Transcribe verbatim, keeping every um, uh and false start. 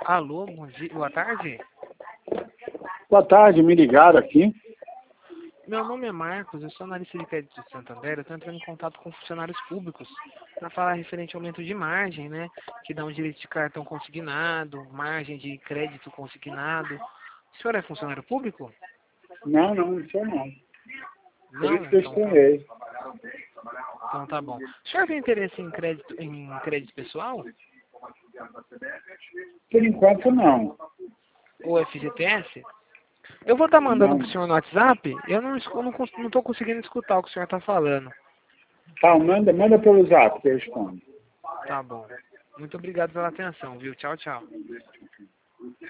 Alô, bom dia, boa tarde. Boa tarde, me ligaram aqui. Meu nome é Marcos, eu sou analista de crédito de Santander. Eu estou entrando em contato com funcionários públicos para falar referente ao aumento de margem, né? Que dá um direito de cartão consignado, margem de crédito consignado. O senhor é funcionário público? Não, não, não sei não. Por Não? isso que eu Então tá, estranhei. então tá bom. O senhor tem interesse em crédito, em crédito pessoal? Por enquanto, não. Ou F G T S? Eu vou estar mandando Não. para o senhor no WhatsApp. Eu não estou não, cons- não tô conseguindo escutar o que o senhor está falando. Tá, manda, manda pelo zap que eu respondo. Tá bom. Muito obrigado pela atenção, viu? Tchau, tchau.